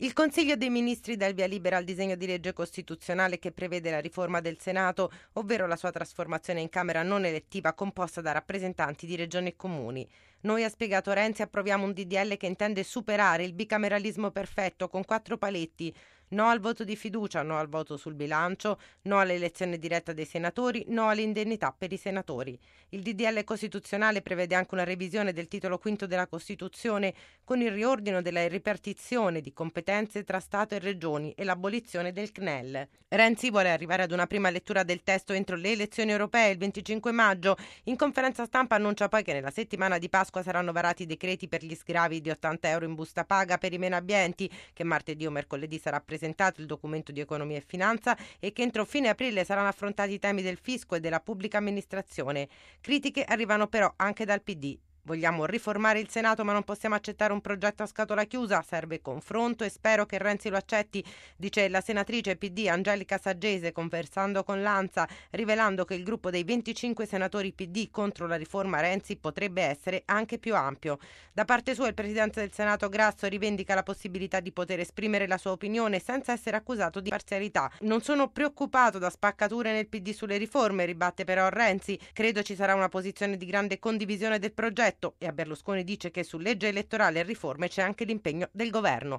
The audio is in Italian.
Il Consiglio dei Ministri dà il via libera al disegno di legge costituzionale che prevede la riforma del Senato, ovvero la sua trasformazione in Camera non elettiva composta da rappresentanti di regioni e comuni. Noi, ha spiegato Renzi, approviamo un DDL che intende superare il bicameralismo perfetto con 4 paletti: no al voto di fiducia, no al voto sul bilancio, no all'elezione diretta dei senatori, no all'indennità per i senatori. Il DDL costituzionale prevede anche una revisione del titolo V della Costituzione con il riordino della ripartizione di competenze tra Stato e Regioni e l'abolizione del CNEL. Renzi vuole arrivare ad una prima lettura del testo entro le elezioni europee il 25 maggio. In conferenza stampa annuncia poi che nella settimana di Pasqua saranno varati i decreti per gli sgravi di 80 euro in busta paga per i meno abbienti, che martedì o mercoledì sarà presentato il documento di economia e finanza, e che entro fine aprile saranno affrontati i temi del fisco e della pubblica amministrazione. Critiche arrivano però anche dal PD. Vogliamo riformare il Senato, ma non possiamo accettare un progetto a scatola chiusa. Serve confronto e spero che Renzi lo accetti, dice la senatrice PD Angelica Saggese, conversando con l'ANSA, rivelando che il gruppo dei 25 senatori PD contro la riforma Renzi potrebbe essere anche più ampio. Da parte sua il presidente del Senato Grasso rivendica la possibilità di poter esprimere la sua opinione senza essere accusato di parzialità. Non sono preoccupato da spaccature nel PD sulle riforme, ribatte però Renzi. Credo ci sarà una posizione di grande condivisione del progetto, e a Berlusconi dice che su legge elettorale e riforme c'è anche l'impegno del governo.